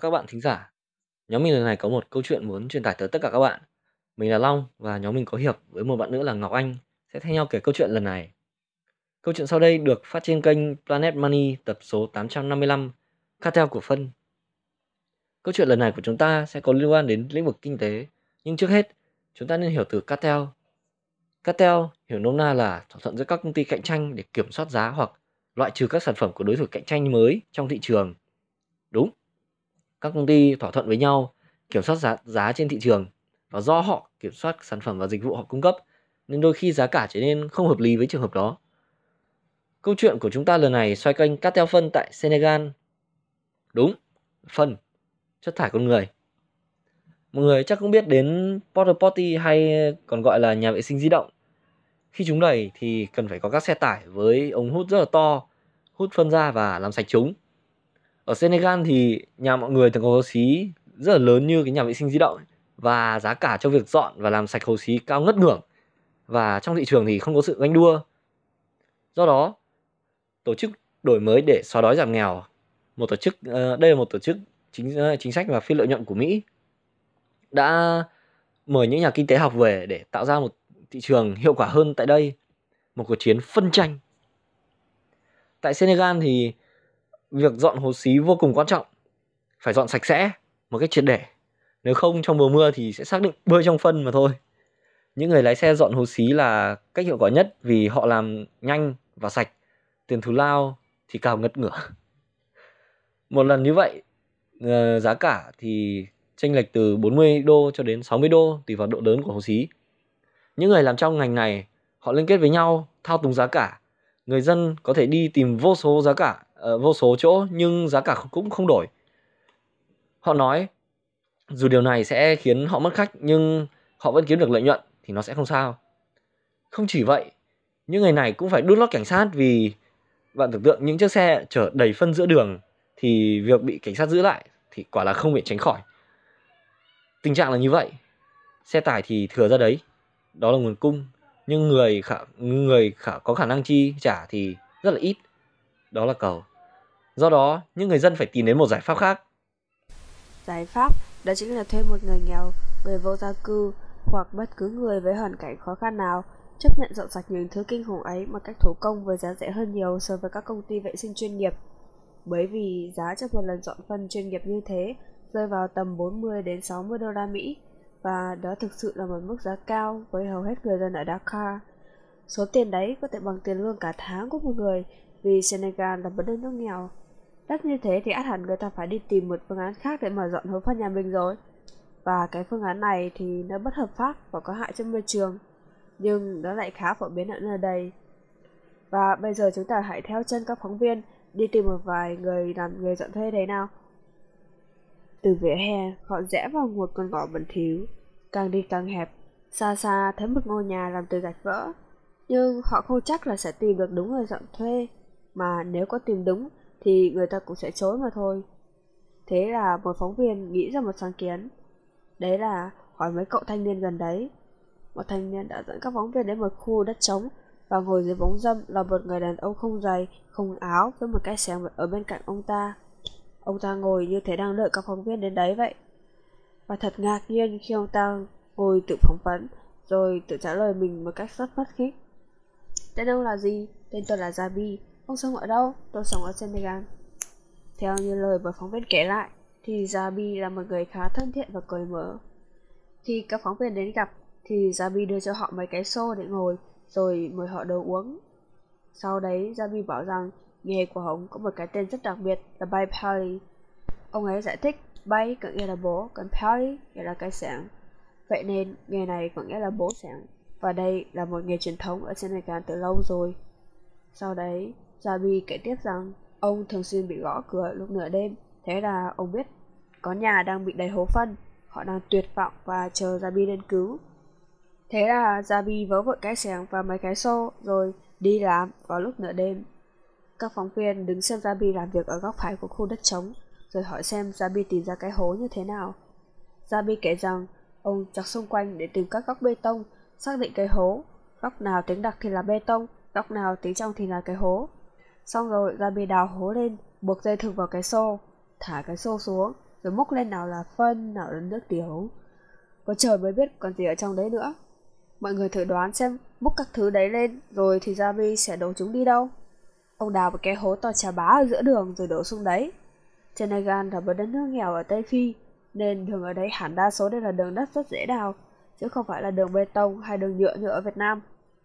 các bạn thính giả. Nhóm mình lần này có một câu chuyện muốn truyền tải tới tất cả các bạn. Mình là Long và nhóm mình có Hiệp với một bạn nữa là Ngọc Anh sẽ thay nhau kể câu chuyện lần này. Câu chuyện sau đây được phát trên kênh Planet Money tập số 855, Cartel của phân. Câu chuyện lần này của chúng ta sẽ có liên quan đến lĩnh vực kinh tế, nhưng trước hết chúng ta nên hiểu từ cartel. Cartel hiểu nôm na là thỏa thuận giữa các công ty cạnh tranh để kiểm soát giá hoặc loại trừ các sản phẩm của đối thủ cạnh tranh mới trong thị trường. Đúng, các công ty thỏa thuận với nhau kiểm soát giá trên thị trường, và do họ kiểm soát sản phẩm và dịch vụ họ cung cấp nên đôi khi giá cả trở nên không hợp lý với trường hợp đó. Câu chuyện của chúng ta lần này xoay quanh cartel phân tại Senegal. Đúng, phân, chất thải con người. Mọi người chắc cũng biết đến porta potty hay còn gọi là nhà vệ sinh di động. Khi chúng đầy thì cần phải có các xe tải với ống hút rất là to, hút phân ra và làm sạch chúng. Ở Senegal thì nhà mọi người thường có hồ xí rất là lớn như cái nhà vệ sinh di động ấy. Và giá cả cho việc dọn và làm sạch hồ xí cao ngất ngưởng. Và trong thị trường thì không có sự ganh đua. Do đó, tổ chức đổi mới để xóa đói giảm nghèo, đây là một tổ chức chính sách và phi lợi nhuận của Mỹ, đã mời những nhà kinh tế học về để tạo ra một thị trường hiệu quả hơn tại đây, một cuộc chiến phân tranh. Tại Senegal thì việc dọn hồ xí vô cùng quan trọng, phải dọn sạch sẽ một cách triệt để. Nếu không trong mùa mưa thì sẽ xác định bơi trong phân mà thôi. Những người lái xe dọn hồ xí là cách hiệu quả nhất vì họ làm nhanh và sạch. Tiền thù lao thì cao ngất ngửa. Một lần như vậy, giá cả thì chênh lệch từ 40 đô cho đến 60 đô tùy vào độ lớn của hồ xí. Những người làm trong ngành này họ liên kết với nhau thao túng giá cả. Người dân có thể đi tìm vô số chỗ nhưng giá cả cũng không đổi. Họ nói dù điều này sẽ khiến họ mất khách nhưng họ vẫn kiếm được lợi nhuận thì nó sẽ không sao. Không chỉ vậy, những người này cũng phải đút lót cảnh sát vì bạn tưởng tượng những chiếc xe chở đầy phân giữa đường thì việc bị cảnh sát giữ lại thì quả là không thể tránh khỏi. Tình trạng là như vậy. Xe tải thì thừa ra đấy, đó là nguồn cung, nhưng người có khả năng chi trả thì rất là ít, đó là cầu. Do đó, những người dân phải tìm đến một giải pháp khác. Giải pháp đó chính là thuê một người nghèo, người vô gia cư hoặc bất cứ người với hoàn cảnh khó khăn nào chấp nhận dọn sạch những thứ kinh khủng ấy một cách thủ công với giá rẻ hơn nhiều so với các công ty vệ sinh chuyên nghiệp. Bởi vì giá cho một lần dọn phân chuyên nghiệp như thế rơi vào tầm 40 đến 60 đô la Mỹ, và đó thực sự là một mức giá cao với hầu hết người dân ở Dakar. Số tiền đấy có thể bằng tiền lương cả tháng của một người, vì Senegal là một đất nước nghèo. Đắt như thế thì ắt hẳn người ta phải đi tìm một phương án khác để mà dọn hố phân nhà mình rồi. Và cái phương án này thì nó bất hợp pháp và có hại cho môi trường, nhưng nó lại khá phổ biến ở nơi đây. Và bây giờ chúng ta hãy theo chân các phóng viên đi tìm một vài người làm người dọn thuê đấy nào. Từ vỉa hè, họ rẽ vào một con ngõ bẩn thỉu, càng đi càng hẹp. Xa xa thấy một ngôi nhà làm từ gạch vỡ, nhưng họ không chắc là sẽ tìm được đúng người dọn thuê, mà nếu có tìm đúng thì người ta cũng sẽ chối mà thôi. Thế là một phóng viên nghĩ ra một sáng kiến, đấy là hỏi mấy cậu thanh niên gần đấy. Một thanh niên đã dẫn các phóng viên đến một khu đất trống, và ngồi dưới bóng râm là một người đàn ông không giày, không áo với một cái xẻng ở bên cạnh ông ta. Ông ta ngồi như thể đang đợi các phóng viên đến đấy vậy. Và thật ngạc nhiên khi ông ta ngồi tự phỏng vấn, rồi tự trả lời mình một cách rất mất khích. Tên ông là gì? Tên tôi là Jabi. Ông sống ở đâu? Tôi sống ở Senegal. Theo như lời của phóng viên kể lại, thì Jabi là một người khá thân thiện và cởi mở. Khi các phóng viên đến gặp, thì Jabi đưa cho họ mấy cái xô để ngồi, rồi mời họ đồ uống. Sau đấy, Jabi bảo rằng nghề của ông có một cái tên rất đặc biệt là Bay Pali. Ông ấy giải thích Bay có nghĩa là bố, còn Pali nghĩa là cái xẻng. Vậy nên nghề này có nghĩa là bố xẻng, và đây là một nghề truyền thống ở Senegal từ lâu rồi. Sau đấy, Jabi kể tiếp rằng ông thường xuyên bị gõ cửa lúc nửa đêm. Thế là ông biết có nhà đang bị đầy hố phân. Họ đang tuyệt vọng và chờ Jabi lên cứu. Thế là Jabi vớ vội cái xẻng và mấy cái xô rồi đi làm vào lúc nửa đêm. Các phóng viên đứng xem Jabi làm việc ở góc phải của khu đất trống, rồi hỏi xem Jabi tìm ra cái hố như thế nào. Jabi kể rằng ông chọc xung quanh để tìm các góc bê tông, xác định cái hố. Góc nào tính đặc thì là bê tông, góc nào tính trong thì là cái hố. Xong rồi Jabi đào hố lên, buộc dây thừng vào cái xô, thả cái xô xuống, rồi múc lên nào là phân, nào là nước tiểu. Có trời mới biết còn gì ở trong đấy nữa. Mọi người thử đoán xem múc các thứ đấy lên rồi thì Gabi sẽ đổ chúng đi đâu. Ông đào một cái hố to chà bá ở giữa đường rồi đổ xuống đấy. Senegal là một đất nước nghèo ở Tây Phi, nên đường ở đây hẳn đa số đều là đường đất rất dễ đào, chứ không phải là đường bê tông hay đường nhựa như ở Việt Nam.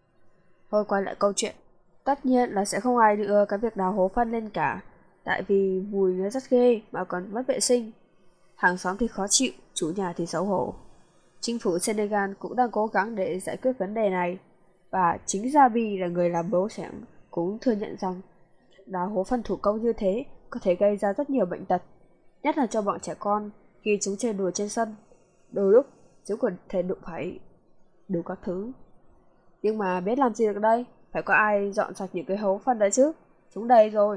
Thôi quay lại câu chuyện, tất nhiên là sẽ không ai ưa cái việc đào hố phân lên cả, tại vì mùi nó rất ghê mà còn mất vệ sinh. Hàng xóm thì khó chịu, chủ nhà thì xấu hổ. Chính phủ Senegal cũng đang cố gắng để giải quyết vấn đề này, và chính Gabi là người làm bố xẻng cũng thừa nhận rằng đào hố phân thủ công như thế có thể gây ra rất nhiều bệnh tật, nhất là cho bọn trẻ con khi chúng chơi đùa trên sân. Đôi lúc chúng còn thể đụng phải đủ các thứ. Nhưng mà biết làm gì được đây, phải có ai dọn sạch những cái hố phân đấy chứ, chúng đầy rồi.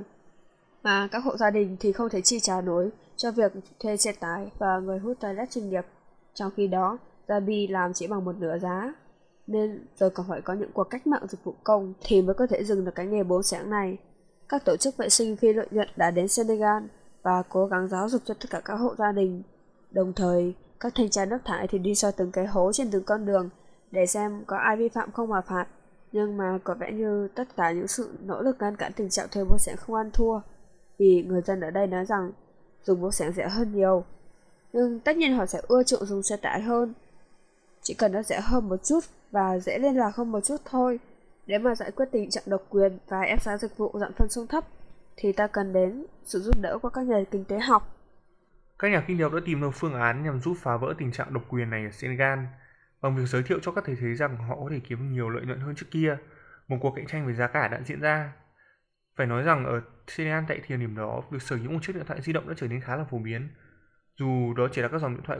Mà các hộ gia đình thì không thể chi trả nổi cho việc thuê xe tải và người hút toilet chuyên nghiệp. Trong khi đó, Gabi làm chỉ bằng một nửa giá. Nên giờ còn phải có những cuộc cách mạng dịch vụ công thì mới có thể dừng được cái nghề bố xẻng này. Các tổ chức vệ sinh phi lợi nhuận đã đến Senegal và cố gắng giáo dục cho tất cả các hộ gia đình. Đồng thời, các thanh tra nước thải thì đi soi từng cái hố trên từng con đường để xem có ai vi phạm không mà phạt. Nhưng mà có vẻ như tất cả những sự nỗ lực ngăn cản tình trạng thuê bố xẻng không ăn thua, vì người dân ở đây nói rằng dùng bố xẻng rẻ hơn nhiều. Nhưng tất nhiên họ sẽ ưa chuộng dùng xe tải hơn. Chỉ cần nó rẻ hơn một chút và dễ liên lạc hơn một chút thôi. Để mà giải quyết tình trạng độc quyền và ép giá dịch vụ dọn phân xuống thấp, thì ta cần đến sự giúp đỡ của các nhà kinh tế học. Các nhà kinh tế học đã tìm được phương án nhằm giúp phá vỡ tình trạng độc quyền này ở Senegal bằng việc giới thiệu cho các thầy thấy rằng họ có thể kiếm nhiều lợi nhuận hơn trước kia. Một cuộc cạnh tranh về giá cả đã diễn ra. Phải nói rằng ở Senegal tại thời điểm đó, việc sở hữu một chiếc điện thoại di động đã trở nên khá là phổ biến. Dù đó chỉ là các dòng điện thoại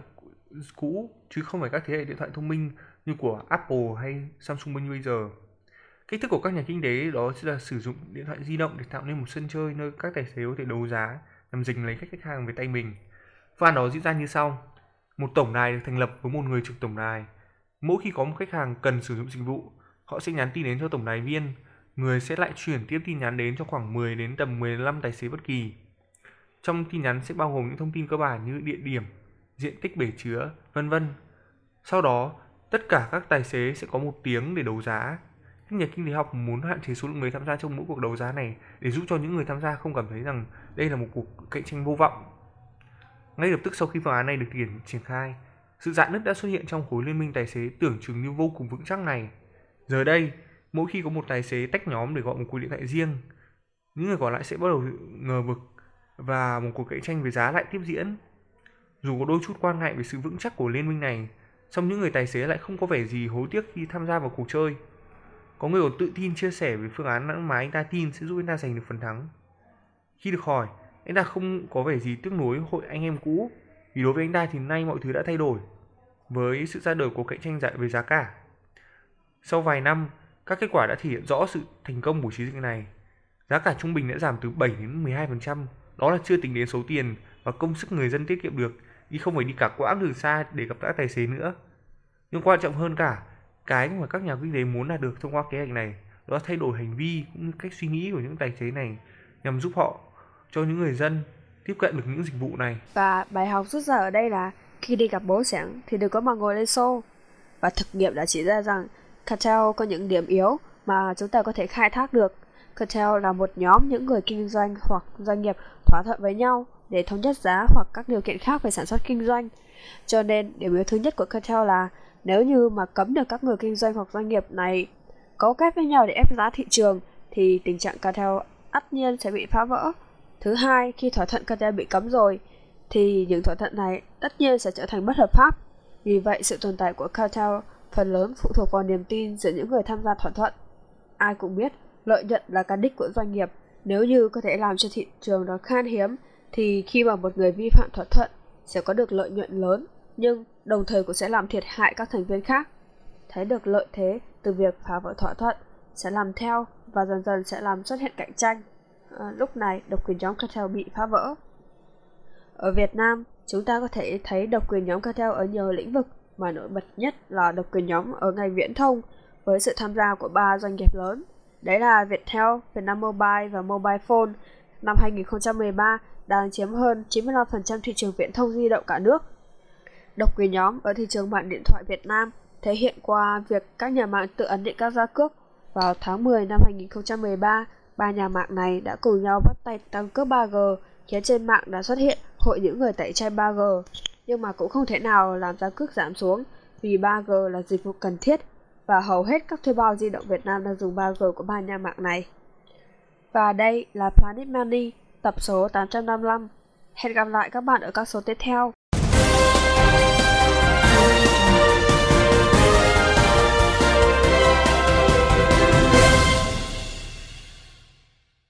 cũ chứ không phải các thế hệ điện thoại thông minh như của Apple hay Samsung như bây giờ. Cách thức của các nhà kinh tế đó sẽ là sử dụng điện thoại di động để tạo nên một sân chơi nơi các tài xế có thể đấu giá nhằm giành lấy khách hàng về tay mình. Phương án đó diễn ra như sau. Một tổng đài được thành lập với một người trực tổng đài. Mỗi khi có một khách hàng cần sử dụng dịch vụ, họ sẽ nhắn tin đến cho tổng đài viên. Người sẽ lại chuyển tiếp tin nhắn đến cho khoảng 10 đến tầm 15 tài xế bất kỳ. Trong tin nhắn sẽ bao gồm những thông tin cơ bản như địa điểm, diện tích bể chứa, vân vân. Sau đó, tất cả các tài xế sẽ có một tiếng để đấu giá. Các nhà kinh tế học muốn hạn chế số lượng người tham gia trong mỗi cuộc đấu giá này để giúp cho những người tham gia không cảm thấy rằng đây là một cuộc cạnh tranh vô vọng. Ngay lập tức sau khi phương án này được triển khai, sự rạn nứt đã xuất hiện trong khối liên minh tài xế tưởng chừng như vô cùng vững chắc này. Giờ đây, mỗi khi có một tài xế tách nhóm để gọi một cuộc điện thoại riêng, những người còn lại sẽ bắt đầu ngờ vực và một cuộc cạnh tranh về giá lại tiếp diễn. Dù có đôi chút quan ngại về sự vững chắc của liên minh này, song những người tài xế lại không có vẻ gì hối tiếc khi tham gia vào cuộc chơi. Có người còn tự tin chia sẻ về phương án mà anh ta tin sẽ giúp anh ta giành được phần thắng. Khi được hỏi, anh ta không có vẻ gì tiếc nuối hội anh em cũ, vì đối với anh ta thì nay mọi thứ đã thay đổi với sự ra đời của cạnh tranh về giá cả. Sau vài năm, các kết quả đã thể hiện rõ sự thành công của chiến dịch này. Giá cả trung bình đã giảm từ 7 đến 12%, đó là chưa tính đến số tiền và công sức người dân tiết kiệm được khi không phải đi cả quãng đường xa để gặp các tài xế nữa. Nhưng quan trọng hơn cả, cái mà các nhà kinh tế muốn đạt được thông qua kế hoạch này đó là thay đổi hành vi cũng như cách suy nghĩ của những tài xế này nhằm giúp họ cho những người dân tiếp cận được những dịch vụ này. Và bài học rút ra ở đây là khi đi gặp bố xẻng thì đừng có mà ngồi lên xô. Và thực nghiệm đã chỉ ra rằng cartel có những điểm yếu mà chúng ta có thể khai thác được. Cartel là một nhóm những người kinh doanh hoặc doanh nghiệp thỏa thuận với nhau để thống nhất giá hoặc các điều kiện khác về sản xuất kinh doanh. Cho nên điểm yếu thứ nhất của cartel là nếu như mà cấm được các người kinh doanh hoặc doanh nghiệp này cấu kết với nhau để ép giá thị trường thì tình trạng cartel tất nhiên sẽ bị phá vỡ. Thứ hai, khi thỏa thuận cartel bị cấm rồi thì những thỏa thuận này tất nhiên sẽ trở thành bất hợp pháp. Vì vậy sự tồn tại của cartel phần lớn phụ thuộc vào niềm tin giữa những người tham gia thỏa thuận. Ai cũng biết lợi nhuận là cái đích của doanh nghiệp. Nếu như có thể làm cho thị trường đó khan hiếm thì khi mà một người vi phạm thỏa thuận sẽ có được lợi nhuận lớn, nhưng đồng thời cũng sẽ làm thiệt hại các thành viên khác. Thấy được lợi thế từ việc phá vỡ thỏa thuận sẽ làm theo và dần dần sẽ làm xuất hiện cạnh tranh. Lúc này độc quyền nhóm cartel bị phá vỡ. Ở Việt Nam, chúng ta có thể thấy độc quyền nhóm cartel ở nhiều lĩnh vực, mà nổi bật nhất là độc quyền nhóm ở ngành viễn thông với sự tham gia của 3 doanh nghiệp lớn. Đấy là Viettel, Vietnam Mobile và Mobile Phone. Năm 2013, đang chiếm hơn 95% thị trường viễn thông di động cả nước. Độc quyền nhóm ở thị trường mạng điện thoại Việt Nam thể hiện qua việc các nhà mạng tự ấn định các giá cước. Vào tháng 10 năm 2013, ba nhà mạng này đã cùng nhau bắt tay tăng cước 3G, khiến trên mạng đã xuất hiện hội những người tẩy chay 3G. Nhưng mà cũng không thể nào làm giá cước giảm xuống vì 3G là dịch vụ cần thiết và hầu hết các thuê bao di động Việt Nam đang dùng 3G của ba nhà mạng này. Và đây là Planet Money tập số 855. Hẹn gặp lại các bạn ở các số tiếp theo.